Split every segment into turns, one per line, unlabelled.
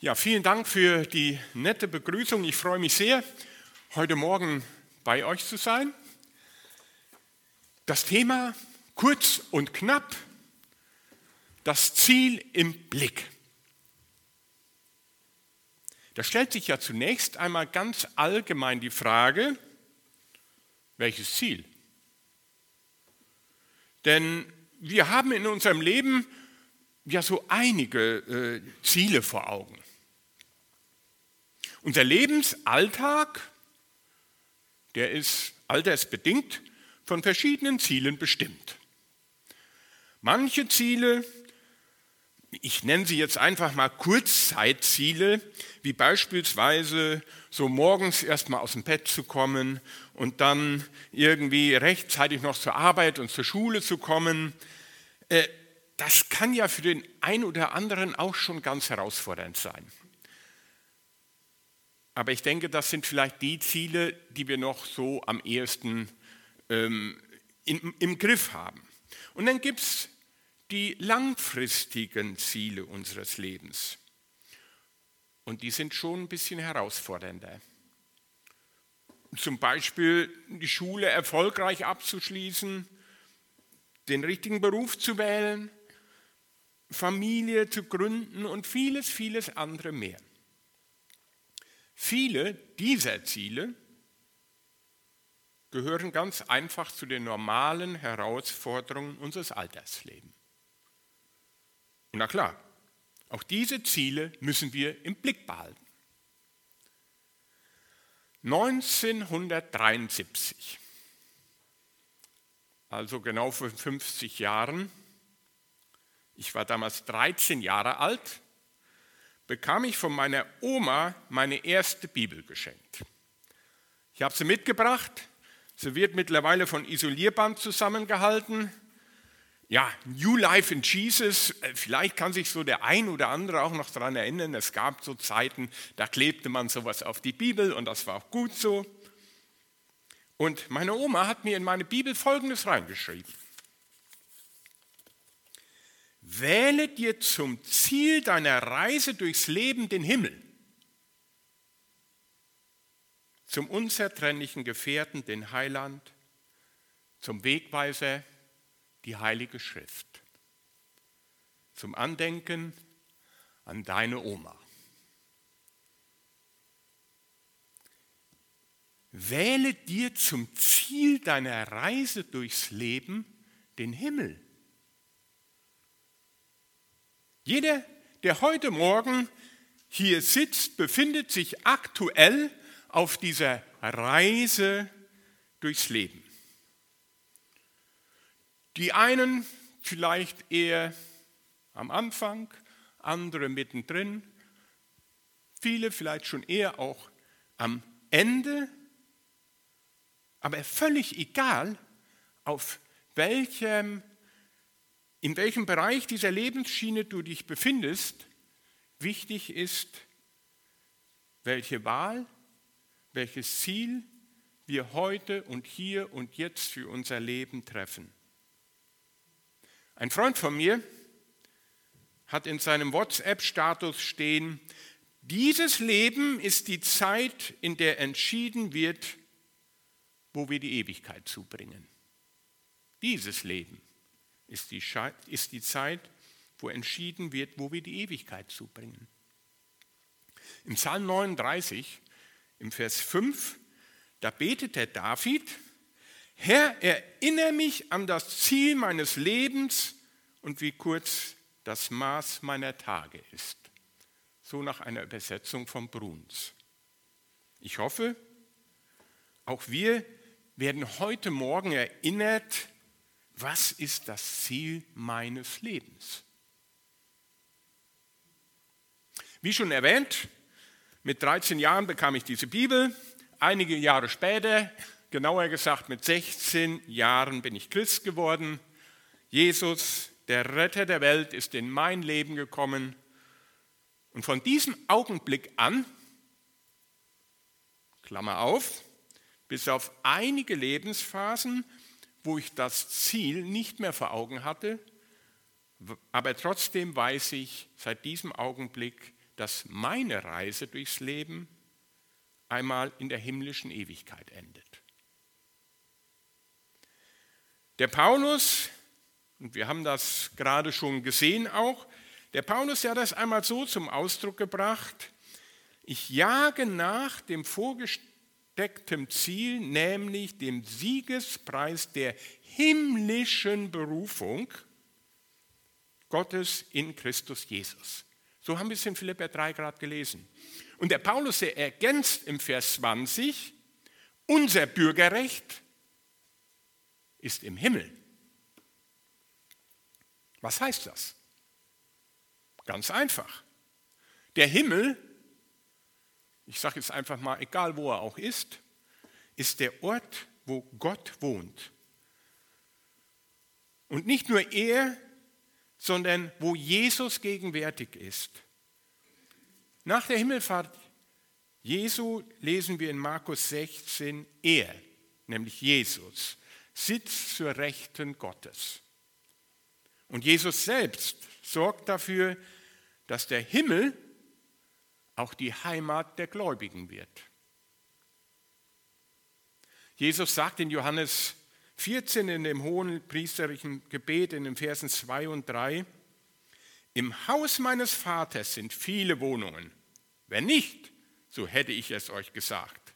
Ja, vielen Dank für die nette Begrüßung. Ich freue mich sehr, heute Morgen bei euch zu sein. Das Thema kurz und knapp, das Ziel im Blick. Da stellt sich ja zunächst einmal ganz allgemein die Frage, welches Ziel? Denn wir haben in unserem Leben ja so einige Ziele vor Augen. Unser Lebensalltag, der ist altersbedingt von verschiedenen Zielen bestimmt. Manche Ziele, ich nenne sie jetzt einfach mal Kurzzeitziele, wie beispielsweise so morgens erstmal aus dem Bett zu kommen und dann irgendwie rechtzeitig noch zur Arbeit und zur Schule zu kommen, das kann ja für den einen oder anderen auch schon ganz herausfordernd sein. Aber ich denke, das sind vielleicht die Ziele, die wir noch so am ehesten im Griff haben. Und dann gibt es die langfristigen Ziele unseres Lebens. Und die sind schon ein bisschen herausfordernder. Zum Beispiel die Schule erfolgreich abzuschließen, den richtigen Beruf zu wählen, Familie zu gründen und vieles, vieles andere mehr. Viele dieser Ziele gehören ganz einfach zu den normalen Herausforderungen unseres Alltagslebens. Und na klar, auch diese Ziele müssen wir im Blick behalten. 1973, also genau vor 50 Jahren, ich war damals 13 Jahre alt, bekam ich von meiner Oma meine erste Bibel geschenkt. Ich habe sie mitgebracht. Sie wird mittlerweile von Isolierband zusammengehalten. Ja, New Life in Jesus, vielleicht kann sich so der ein oder andere auch noch daran erinnern, es gab so Zeiten, da klebte man sowas auf die Bibel und das war auch gut so. Und meine Oma hat mir in meine Bibel Folgendes reingeschrieben. Wähle dir zum Ziel deiner Reise durchs Leben den Himmel, zum unzertrennlichen Gefährten den Heiland, zum Wegweiser die Heilige Schrift, zum Andenken an deine Oma. Wähle dir zum Ziel deiner Reise durchs Leben den Himmel. Jeder, der heute Morgen hier sitzt, befindet sich aktuell auf dieser Reise durchs Leben. Die einen vielleicht eher am Anfang, andere mittendrin, viele vielleicht schon eher auch am Ende, aber völlig egal, in welchem Bereich dieser Lebensschiene du dich befindest, wichtig ist, welche Wahl, welches Ziel wir heute und hier und jetzt für unser Leben treffen. Ein Freund von mir hat in seinem WhatsApp-Status stehen, dieses Leben ist die Zeit, in der entschieden wird, wo wir die Ewigkeit zubringen. Dieses Leben ist die Zeit, wo entschieden wird, wo wir die Ewigkeit zubringen. Im Psalm 39, im Vers 5, da betet der David, Herr, erinnere mich an das Ziel meines Lebens und wie kurz das Maß meiner Tage ist. So nach einer Übersetzung von Bruns. Ich hoffe, auch wir werden heute Morgen erinnert, was ist das Ziel meines Lebens? Wie schon erwähnt, mit 13 Jahren bekam ich diese Bibel. Einige Jahre später, genauer gesagt mit 16 Jahren, bin ich Christ geworden. Jesus, der Retter der Welt, ist in mein Leben gekommen. Und von diesem Augenblick an, Klammer auf, bis auf einige Lebensphasen, wo ich das Ziel nicht mehr vor Augen hatte, aber trotzdem weiß ich seit diesem Augenblick, dass meine Reise durchs Leben einmal in der himmlischen Ewigkeit endet. Der Paulus, und wir haben das gerade schon gesehen auch, der Paulus hat das einmal so zum Ausdruck gebracht: Ich jage nach dem vorgesteckten Ziel, nämlich dem Siegespreis der himmlischen Berufung Gottes in Christus Jesus. So haben wir es in Philipper 3 gerade gelesen. Und der Paulus, der ergänzt im Vers 20, unser Bürgerrecht ist im Himmel. Was heißt das? Ganz einfach. Der Himmel, ich sage jetzt einfach mal, egal wo er auch ist der Ort, wo Gott wohnt. Und nicht nur er, sondern wo Jesus gegenwärtig ist. Nach der Himmelfahrt Jesu lesen wir in Markus 16, er, nämlich Jesus, sitzt zur Rechten Gottes. Und Jesus selbst sorgt dafür, dass der Himmel auch die Heimat der Gläubigen wird. Jesus sagt in Johannes 14 in dem hohen priesterlichen Gebet in den Versen 2 und 3, im Haus meines Vaters sind viele Wohnungen. Wenn nicht, so hätte ich es euch gesagt.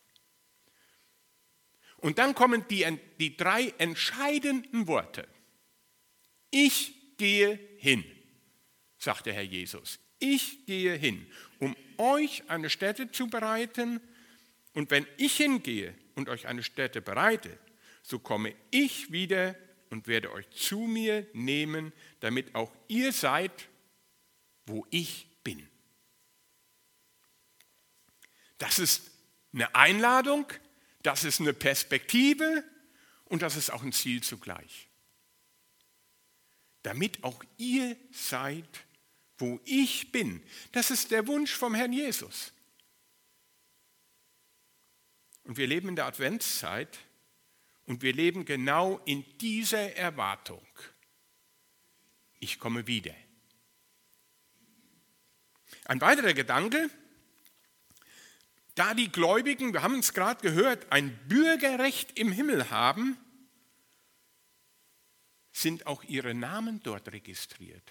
Und dann kommen die 3 entscheidenden Worte. Ich gehe hin, sagt der Herr Jesus. Ich gehe hin, um euch eine Stätte zu bereiten. Und wenn ich hingehe und euch eine Stätte bereite, so komme ich wieder und werde euch zu mir nehmen, damit auch ihr seid, wo ich bin. Das ist eine Einladung, das ist eine Perspektive und das ist auch ein Ziel zugleich. Damit auch ihr seid, wo ich bin. Das ist der Wunsch vom Herrn Jesus. Und wir leben in der Adventszeit und wir leben genau in dieser Erwartung. Ich komme wieder. Ein weiterer Gedanke, da die Gläubigen, wir haben es gerade gehört, ein Bürgerrecht im Himmel haben, sind auch ihre Namen dort registriert.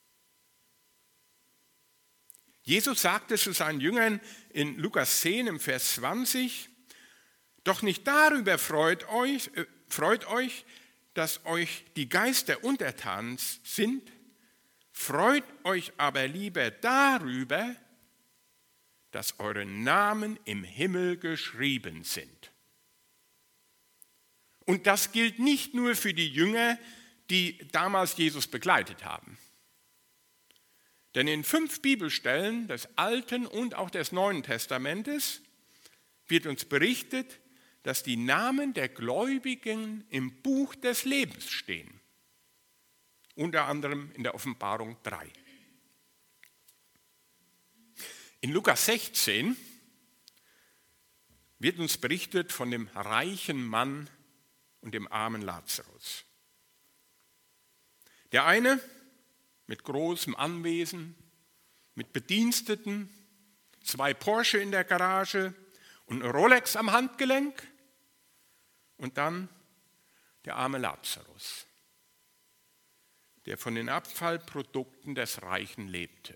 Jesus sagte zu seinen Jüngern in Lukas 10 im Vers 20, doch nicht darüber freut euch, dass euch die Geister untertan sind, freut euch aber lieber darüber, dass eure Namen im Himmel geschrieben sind. Und das gilt nicht nur für die Jünger, die damals Jesus begleitet haben. Denn in 5 Bibelstellen des Alten und auch des Neuen Testamentes wird uns berichtet, dass die Namen der Gläubigen im Buch des Lebens stehen. Unter anderem in der Offenbarung 3. In Lukas 16 wird uns berichtet von dem reichen Mann und dem armen Lazarus. Der eine mit großem Anwesen, mit Bediensteten, 2 Porsche in der Garage und eine Rolex am Handgelenk. Und dann der arme Lazarus, der von den Abfallprodukten des Reichen lebte.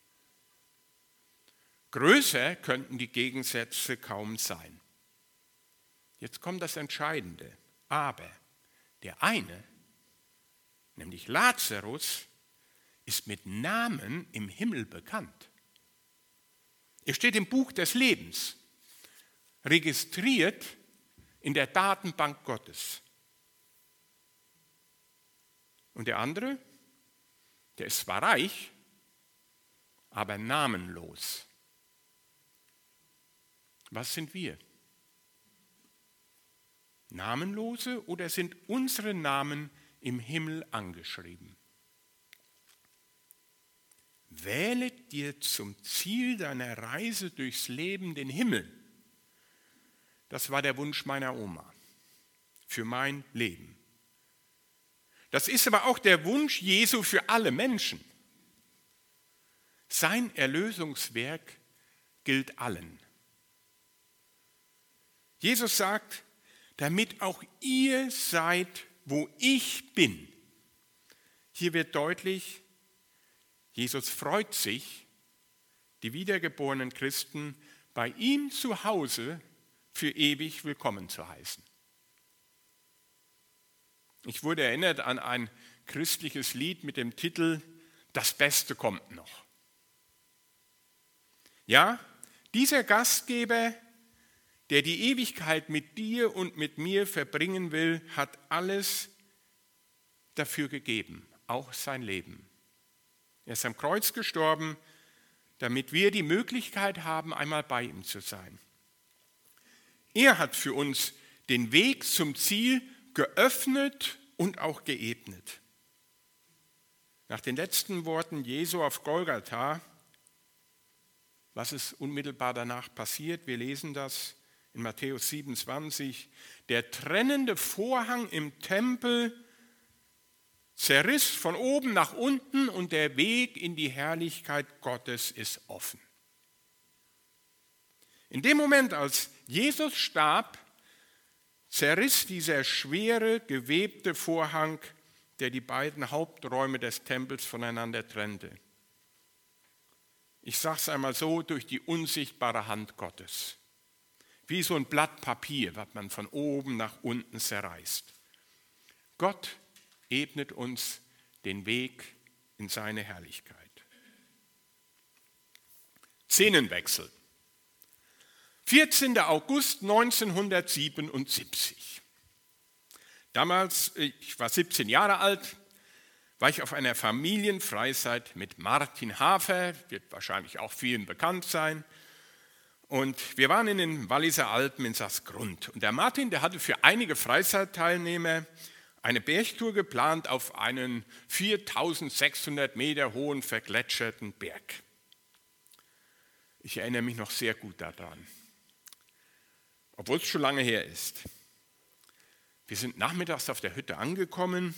Größer könnten die Gegensätze kaum sein. Jetzt kommt das Entscheidende. Aber der eine, nämlich Lazarus, ist mit Namen im Himmel bekannt. Er steht im Buch des Lebens, registriert in der Datenbank Gottes. Und der andere, der ist zwar reich, aber namenlos. Was sind wir? Namenlose oder sind unsere Namen im Himmel angeschrieben? Wähle dir zum Ziel deiner Reise durchs Leben den Himmel. Das war der Wunsch meiner Oma für mein Leben. Das ist aber auch der Wunsch Jesu für alle Menschen. Sein Erlösungswerk gilt allen. Jesus sagt, damit auch ihr seid, wo ich bin. Hier wird deutlich, Jesus freut sich, die wiedergeborenen Christen bei ihm zu Hause für ewig willkommen zu heißen. Ich wurde erinnert an ein christliches Lied mit dem Titel Das Beste kommt noch. Ja, dieser Gastgeber, der die Ewigkeit mit dir und mit mir verbringen will, hat alles dafür gegeben, auch sein Leben. Er ist am Kreuz gestorben, damit wir die Möglichkeit haben, einmal bei ihm zu sein. Er hat für uns den Weg zum Ziel geöffnet und auch geebnet. Nach den letzten Worten Jesu auf Golgatha, was ist unmittelbar danach passiert? Wir lesen das in Matthäus 27. Der trennende Vorhang im Tempel zerriss von oben nach unten und der Weg in die Herrlichkeit Gottes ist offen. In dem Moment, als Jesus starb, zerriss dieser schwere, gewebte Vorhang, der die beiden Haupträume des Tempels voneinander trennte. Ich sage es einmal so, durch die unsichtbare Hand Gottes. Wie so ein Blatt Papier, was man von oben nach unten zerreißt. Gott ebnet uns den Weg in seine Herrlichkeit. Szenenwechsel. 14. August 1977. Damals, ich war 17 Jahre alt, war ich auf einer Familienfreizeit mit Martin Hafer, wird wahrscheinlich auch vielen bekannt sein. Und wir waren in den Walliser Alpen in Sassgrund. Und der Martin, der hatte für einige Freizeitteilnehmer eine Bergtour geplant auf einen 4600 Meter hohen vergletscherten Berg. Ich erinnere mich noch sehr gut daran, obwohl es schon lange her ist. Wir sind nachmittags auf der Hütte angekommen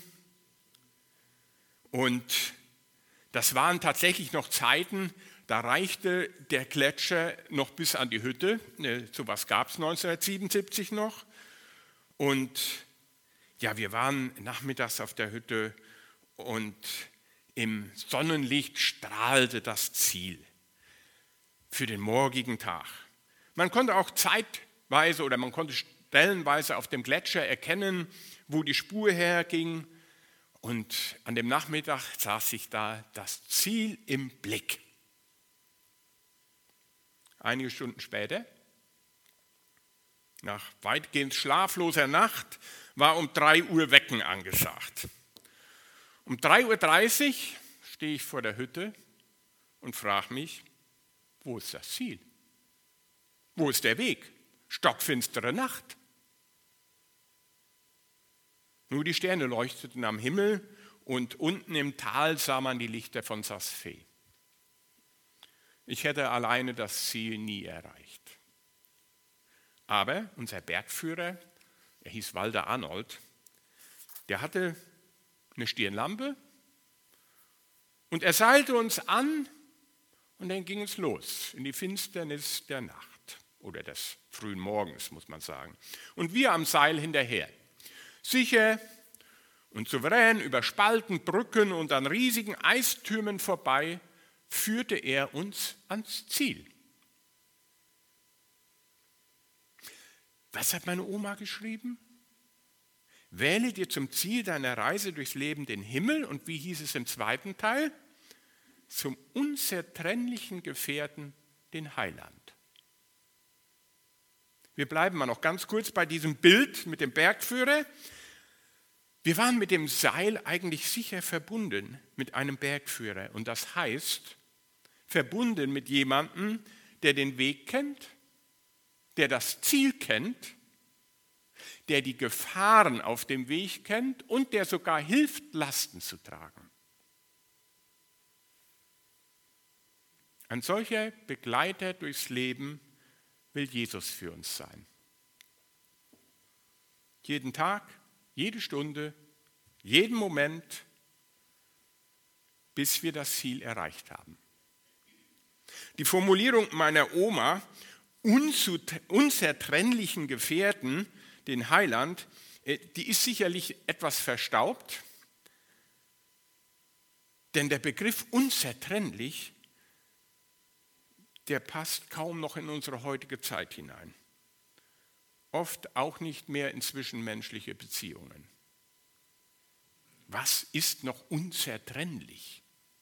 und das waren tatsächlich noch Zeiten, da reichte der Gletscher noch bis an die Hütte. Sowas gab es 1977 noch. Und ja, wir waren nachmittags auf der Hütte und im Sonnenlicht strahlte das Ziel für den morgigen Tag. Man konnte auch zeitweise oder man konnte stellenweise auf dem Gletscher erkennen, wo die Spur herging. Und an dem Nachmittag saß ich da, das Ziel im Blick. Einige Stunden später, nach weitgehend schlafloser Nacht, war um 3 Uhr Wecken angesagt. Um 3:30 Uhr stehe ich vor der Hütte und frage mich, wo ist das Ziel? Wo ist der Weg? Stockfinstere Nacht. Nur die Sterne leuchteten am Himmel und unten im Tal sah man die Lichter von Saas-Fee. Ich hätte alleine das Ziel nie erreicht. Aber unser Bergführer, er hieß Walter Arnold, der hatte eine Stirnlampe und er seilte uns an und dann ging es los in die Finsternis der Nacht oder des frühen Morgens, muss man sagen. Und wir am Seil hinterher. Sicher und souverän über Spalten, Brücken und an riesigen Eistürmen vorbei führte er uns ans Ziel. Was hat meine Oma geschrieben? Wähle dir zum Ziel deiner Reise durchs Leben den Himmel und wie hieß es im zweiten Teil? Zum unzertrennlichen Gefährten den Heiland. Wir bleiben mal noch ganz kurz bei diesem Bild mit dem Bergführer. Wir waren mit dem Seil eigentlich sicher verbunden mit einem Bergführer. Und das heißt, verbunden mit jemandem, der den Weg kennt, der das Ziel kennt, der die Gefahren auf dem Weg kennt und der sogar hilft, Lasten zu tragen. Ein solcher Begleiter durchs Leben will Jesus für uns sein. Jeden Tag, jede Stunde, jeden Moment, bis wir das Ziel erreicht haben. Die Formulierung meiner Oma, unzertrennlichen Gefährten, den Heiland, die ist sicherlich etwas verstaubt, denn der Begriff unzertrennlich, der passt kaum noch in unsere heutige Zeit hinein. Oft auch nicht mehr in zwischenmenschliche Beziehungen. Was ist noch unzertrennlich?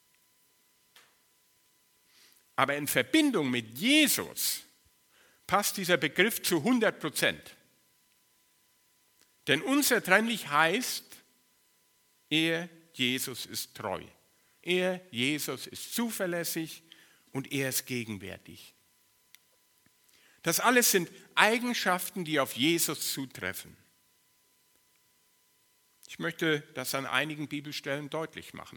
Aber in Verbindung mit Jesus passt dieser Begriff zu 100%. Denn unzertrennlich heißt, er, Jesus, ist treu. Er, Jesus, ist zuverlässig und er ist gegenwärtig. Das alles sind Eigenschaften, die auf Jesus zutreffen. Ich möchte das an einigen Bibelstellen deutlich machen.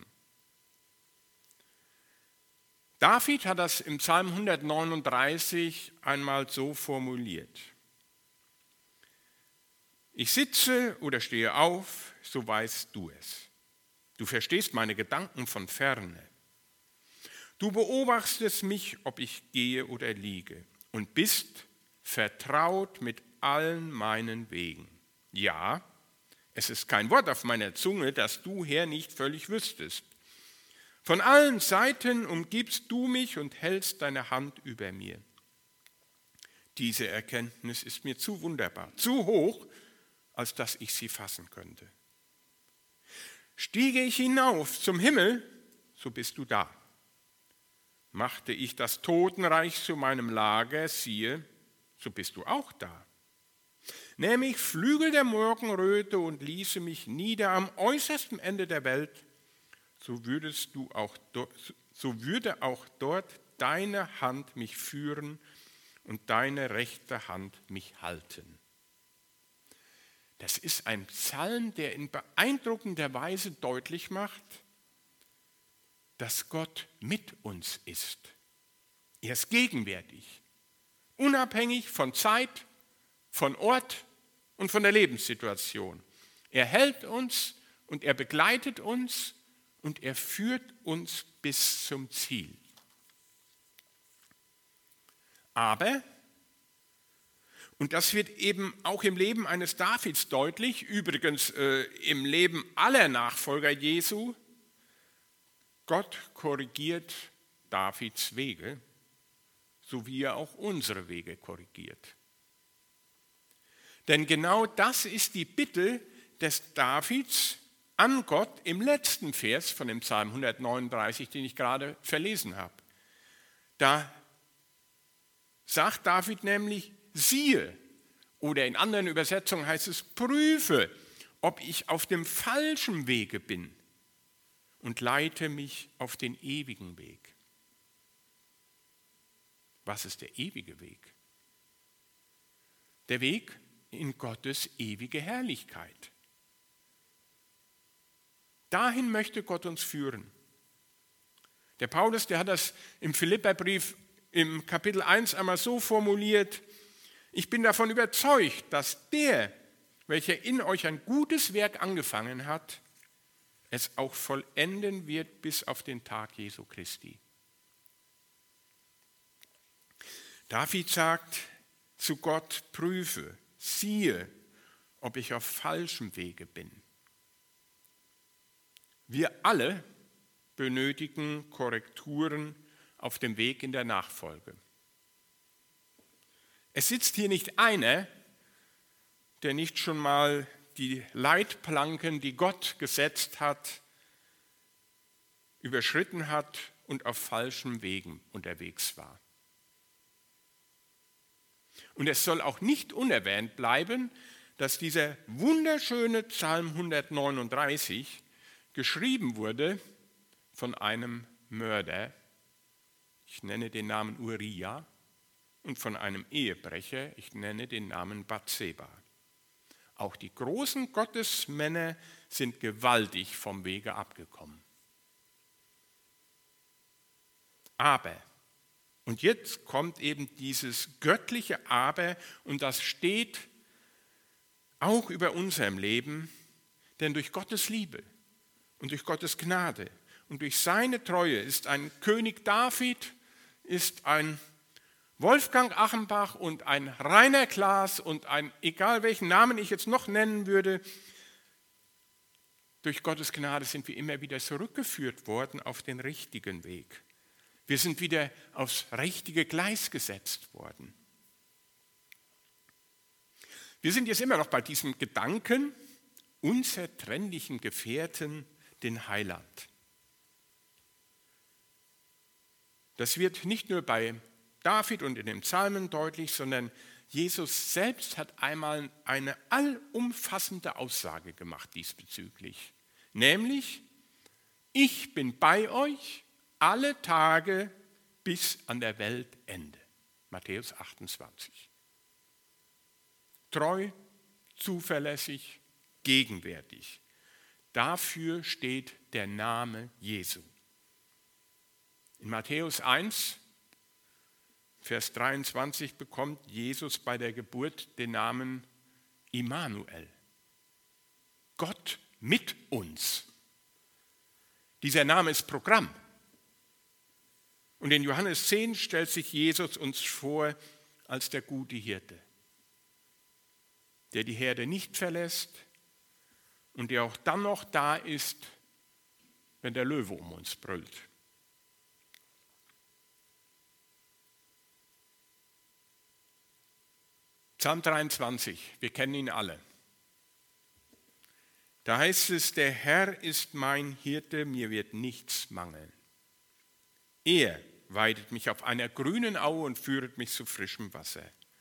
David hat das im Psalm 139 einmal so formuliert. Ich sitze oder stehe auf, so weißt du es. Du verstehst meine Gedanken von ferne. Du beobachtest mich, ob ich gehe oder liege, und bist vertraut mit allen meinen Wegen. Ja, es ist kein Wort auf meiner Zunge, das du, Herr, nicht völlig wüsstest. Von allen Seiten umgibst du mich und hältst deine Hand über mir. Diese Erkenntnis ist mir zu wunderbar, zu hoch, als dass ich sie fassen könnte. Stiege ich hinauf zum Himmel, so bist du da. Machte ich das Totenreich zu meinem Lager, siehe, so bist du auch da. Nähme ich Flügel der Morgenröte und ließe mich nieder am äußersten Ende der Welt, so würde auch dort deine Hand mich führen und deine rechte Hand mich halten. Das ist ein Psalm, der in beeindruckender Weise deutlich macht, dass Gott mit uns ist. Er ist gegenwärtig, unabhängig von Zeit, von Ort und von der Lebenssituation. Er hält uns und er begleitet uns und er führt uns bis zum Ziel. Aber, und das wird eben auch im Leben eines Davids deutlich, übrigens im Leben aller Nachfolger Jesu, Gott korrigiert Davids Wege, so wie er auch unsere Wege korrigiert. Denn genau das ist die Bitte des Davids an Gott im letzten Vers von dem Psalm 139, den ich gerade verlesen habe. Da sagt David nämlich, siehe, oder in anderen Übersetzungen heißt es, prüfe, ob ich auf dem falschen Wege bin und leite mich auf den ewigen Weg. Was ist der ewige Weg? Der Weg in Gottes ewige Herrlichkeit. Dahin möchte Gott uns führen. Der Paulus, der hat das im Philipperbrief im Kapitel 1 einmal so formuliert, ich bin davon überzeugt, dass der, welcher in euch ein gutes Werk angefangen hat, es auch vollenden wird bis auf den Tag Jesu Christi. David sagt zu Gott, prüfe, siehe, ob ich auf falschem Wege bin. Wir alle benötigen Korrekturen auf dem Weg in der Nachfolge. Es sitzt hier nicht einer, der nicht schon mal die Leitplanken, die Gott gesetzt hat, überschritten hat und auf falschen Wegen unterwegs war. Und es soll auch nicht unerwähnt bleiben, dass dieser wunderschöne Psalm 139 geschrieben wurde von einem Mörder, ich nenne den Namen Uriah, und von einem Ehebrecher, ich nenne den Namen Bathseba. Auch die großen Gottesmänner sind gewaltig vom Wege abgekommen. Aber, und jetzt kommt eben dieses göttliche Aber, und das steht auch über unserem Leben, denn durch Gottes Liebe und durch Gottes Gnade und durch seine Treue ist ein König David ist ein Wolfgang Achenbach und ein Rainer Klaas und ein, egal welchen Namen ich jetzt noch nennen würde, durch Gottes Gnade sind wir immer wieder zurückgeführt worden auf den richtigen Weg. Wir sind wieder aufs richtige Gleis gesetzt worden. Wir sind jetzt immer noch bei diesem Gedanken, unzertrennlichen Gefährten, den Heiland. Das wird nicht nur bei David und in den Psalmen deutlich, sondern Jesus selbst hat einmal eine allumfassende Aussage gemacht diesbezüglich. Nämlich, ich bin bei euch alle Tage bis an der Weltende. Matthäus 28. Treu, zuverlässig, gegenwärtig. Dafür steht der Name Jesu. In Matthäus 1, Vers 23 bekommt Jesus bei der Geburt den Namen Immanuel. Gott mit uns. Dieser Name ist Programm. Und in Johannes 10 stellt sich Jesus uns vor als der gute Hirte, der die Herde nicht verlässt und der auch dann noch da ist, wenn der Löwe um uns brüllt. Psalm 23, wir kennen ihn alle. Da heißt es, der Herr ist mein Hirte, mir wird nichts mangeln. Er weidet mich auf einer grünen Aue und führet mich zu frischem Wasser.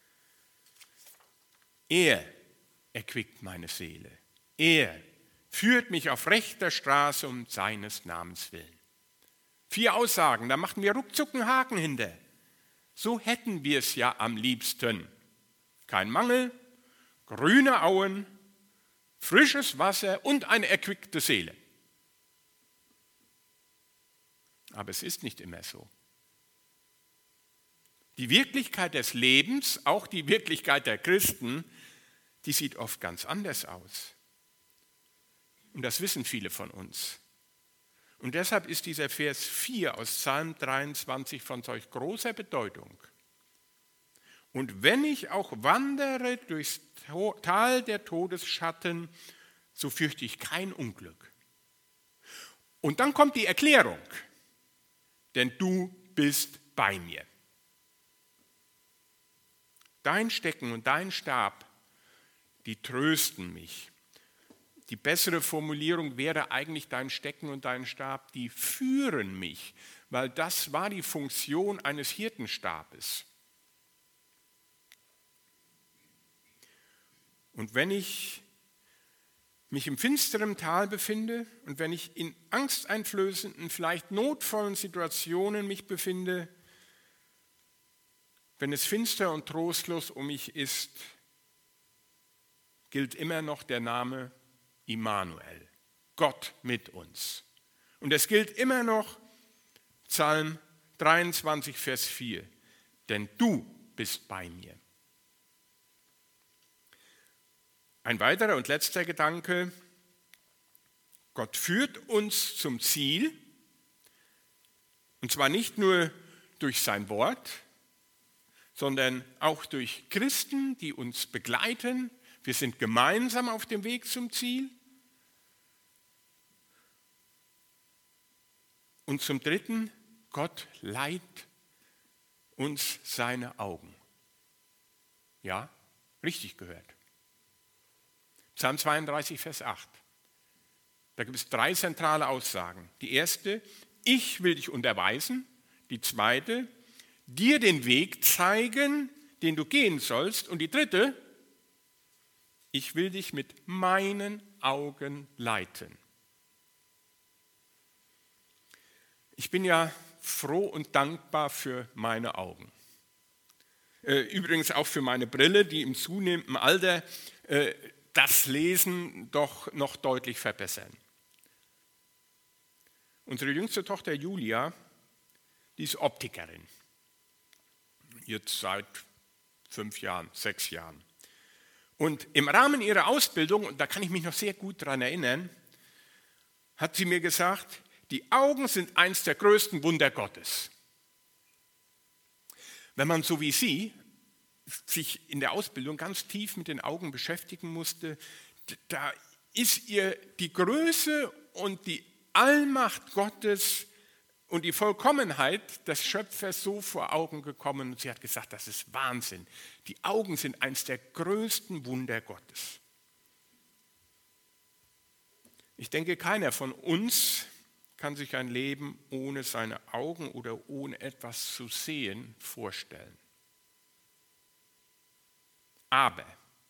Er erquickt meine Seele. Er führt mich auf rechter Straße um seines Namens willen. 4 Aussagen, da machten wir ruckzuck einen Haken hinter. So hätten wir es ja am liebsten. Kein Mangel, grüne Auen, frisches Wasser und eine erquickte Seele. Aber es ist nicht immer so. Die Wirklichkeit des Lebens, auch die Wirklichkeit der Christen, die sieht oft ganz anders aus. Und das wissen viele von uns. Und deshalb ist dieser Vers 4 aus Psalm 23 von solch großer Bedeutung. Und wenn ich auch wandere durchs Tal der Todesschatten, so fürchte ich kein Unglück. Und dann kommt die Erklärung, denn du bist bei mir. Dein Stecken und dein Stab, die trösten mich. Die bessere Formulierung wäre eigentlich dein Stecken und dein Stab, die führen mich, weil das war die Funktion eines Hirtenstabes. Und wenn ich mich im finsteren Tal befinde und wenn ich in angsteinflößenden, vielleicht notvollen Situationen mich befinde, wenn es finster und trostlos um mich ist, gilt immer noch der Name Immanuel, Gott mit uns. Und es gilt immer noch Psalm 23, Vers 4, denn du bist bei mir. Ein weiterer und letzter Gedanke, Gott führt uns zum Ziel, und zwar nicht nur durch sein Wort, sondern auch durch Christen, die uns begleiten. Wir sind gemeinsam auf dem Weg zum Ziel. Und zum Dritten, Gott leiht uns seine Augen. Ja, richtig gehört. Psalm 32, Vers 8. Da gibt es 3 zentrale Aussagen. Die erste, ich will dich unterweisen. Die zweite, dir den Weg zeigen, den du gehen sollst. Und die dritte, ich will dich mit meinen Augen leiten. Ich bin ja froh und dankbar für meine Augen. Übrigens auch für meine Brille, die im zunehmenden Alter das Lesen doch noch deutlich verbessern. Unsere jüngste Tochter Julia, die ist Optikerin. Jetzt seit 5 Jahren, 6 Jahren. Und im Rahmen ihrer Ausbildung, und da kann ich mich noch sehr gut daran erinnern, hat sie mir gesagt, die Augen sind eins der größten Wunder Gottes. Wenn man so wie Sie sich in der Ausbildung ganz tief mit den Augen beschäftigen musste, da ist ihr die Größe und die Allmacht Gottes und die Vollkommenheit des Schöpfers so vor Augen gekommen. Und sie hat gesagt, das ist Wahnsinn. Die Augen sind eines der größten Wunder Gottes. Ich denke, keiner von uns kann sich ein Leben ohne seine Augen oder ohne etwas zu sehen vorstellen. Aber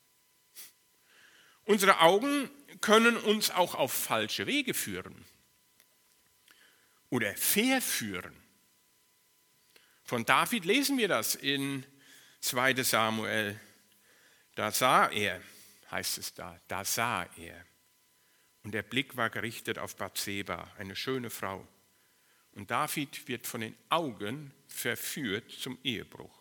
unsere Augen können uns auch auf falsche Wege führen oder verführen. Von David lesen wir das in 2. Samuel. Da sah er, heißt es da sah er. Und der Blick war gerichtet auf Bathseba, eine schöne Frau. Und David wird von den Augen verführt zum Ehebruch.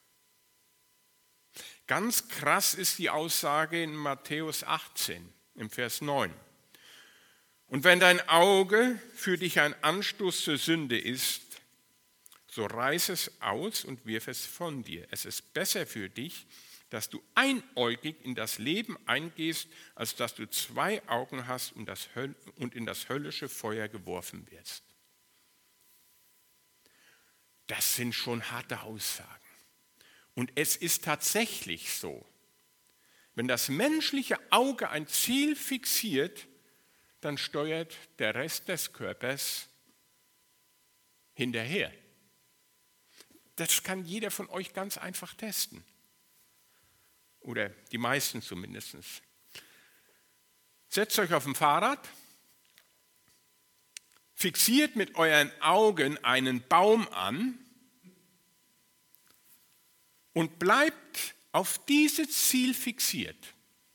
Ganz krass ist die Aussage in Matthäus 18, im Vers 9. Und wenn dein Auge für dich ein Anstoß zur Sünde ist, so reiß es aus und wirf es von dir. Es ist besser für dich, dass du einäugig in das Leben eingehst, als dass du 2 Augen hast und in das höllische Feuer geworfen wirst. Das sind schon harte Aussagen. Und es ist tatsächlich so, wenn das menschliche Auge ein Ziel fixiert, dann steuert der Rest des Körpers hinterher. Das kann jeder von euch ganz einfach testen. Oder die meisten zumindest. Setzt euch auf ein Fahrrad, fixiert mit euren Augen einen Baum an und bleibt auf dieses Ziel fixiert.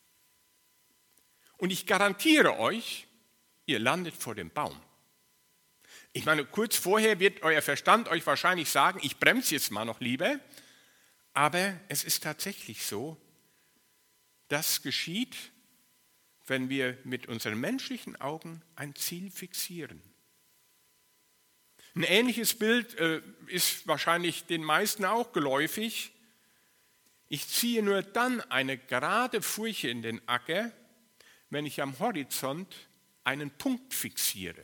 Und ich garantiere euch, ihr landet vor dem Baum. Ich meine, kurz vorher wird euer Verstand euch wahrscheinlich sagen, ich bremse jetzt mal noch lieber. Aber es ist tatsächlich so, das geschieht, wenn wir mit unseren menschlichen Augen ein Ziel fixieren. Ein ähnliches Bild ist wahrscheinlich den meisten auch geläufig. Ich ziehe nur dann eine gerade Furche in den Acker, wenn ich am Horizont einen Punkt fixiere.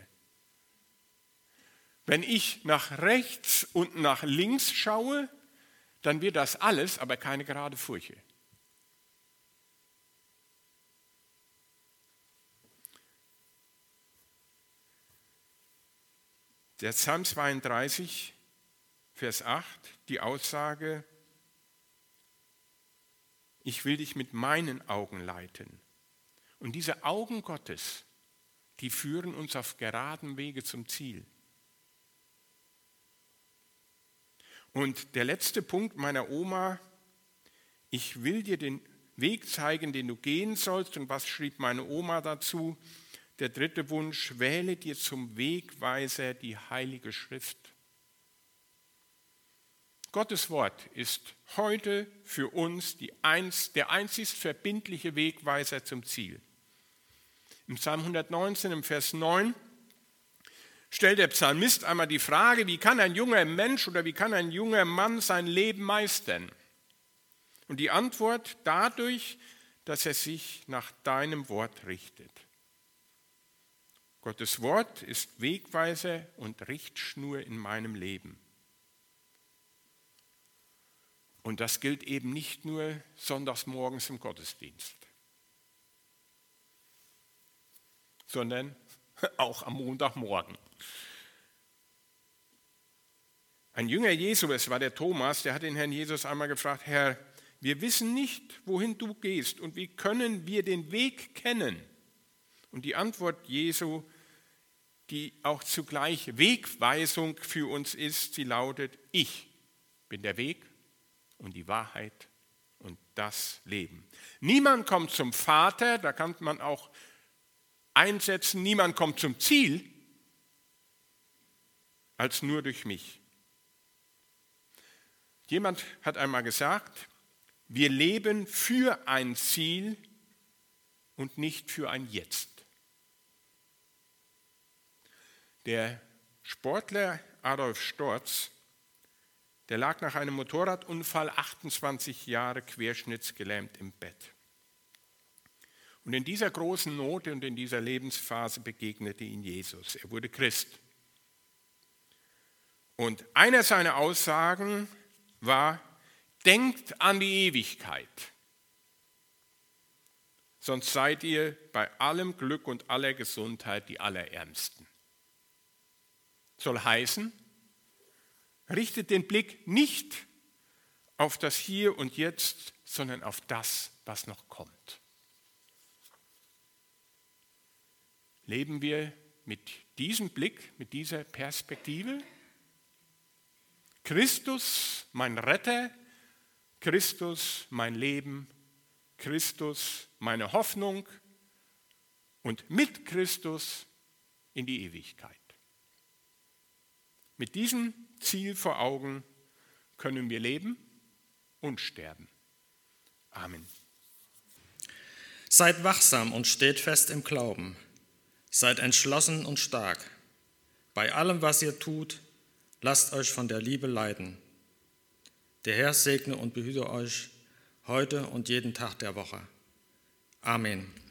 Wenn ich nach rechts und nach links schaue, dann wird das alles, aber keine gerade Furche. Der Psalm 32, Vers 8, die Aussage, ich will dich mit meinen Augen leiten. Und diese Augen Gottes, die führen uns auf geradem Wege zum Ziel. Und der letzte Punkt meiner Oma, ich will dir den Weg zeigen, den du gehen sollst. Und was schrieb meine Oma dazu? Der dritte Wunsch, wähle dir zum Wegweiser die Heilige Schrift. Gottes Wort ist heute für uns der einzigst verbindliche Wegweiser zum Ziel. Im Psalm 119, im Vers 9, stellt der Psalmist einmal die Frage, wie kann ein junger Mensch oder wie kann ein junger Mann sein Leben meistern? Und die Antwort dadurch, dass er sich nach deinem Wort richtet. Gottes Wort ist Wegweiser und Richtschnur in meinem Leben. Und das gilt eben nicht nur sonntags morgens im Gottesdienst, sondern auch am Montagmorgen. Ein Jünger Jesu, es war der Thomas, der hat den Herrn Jesus einmal gefragt, Herr, wir wissen nicht, wohin du gehst und wie können wir den Weg kennen? Und die Antwort Jesu, die auch zugleich Wegweisung für uns ist, sie lautet, ich bin der Weg und die Wahrheit und das Leben. Niemand kommt zum Vater, da kann man auch einsetzen, niemand kommt zum Ziel, als nur durch mich. Jemand hat einmal gesagt, wir leben für ein Ziel und nicht für ein Jetzt. Der Sportler Adolf Storz, Der lag nach einem Motorradunfall 28 Jahre querschnittsgelähmt im Bett. Und in dieser großen Not und in dieser Lebensphase begegnete ihm Jesus. Er wurde Christ. Und einer seiner Aussagen war: Denkt an die Ewigkeit, sonst seid ihr bei allem Glück und aller Gesundheit die Allerärmsten. Soll heißen, richtet den Blick nicht auf das Hier und Jetzt, sondern auf das, was noch kommt. Leben wir mit diesem Blick, mit dieser Perspektive? Christus, mein Retter, Christus, mein Leben, Christus, meine Hoffnung und mit Christus in die Ewigkeit. Mit diesem Ziel vor Augen können wir leben und sterben. Amen.
Seid wachsam und steht fest im Glauben. Seid entschlossen und stark. Bei allem, was ihr tut, lasst euch von der Liebe leiten. Der Herr segne und behüte euch heute und jeden Tag der Woche. Amen.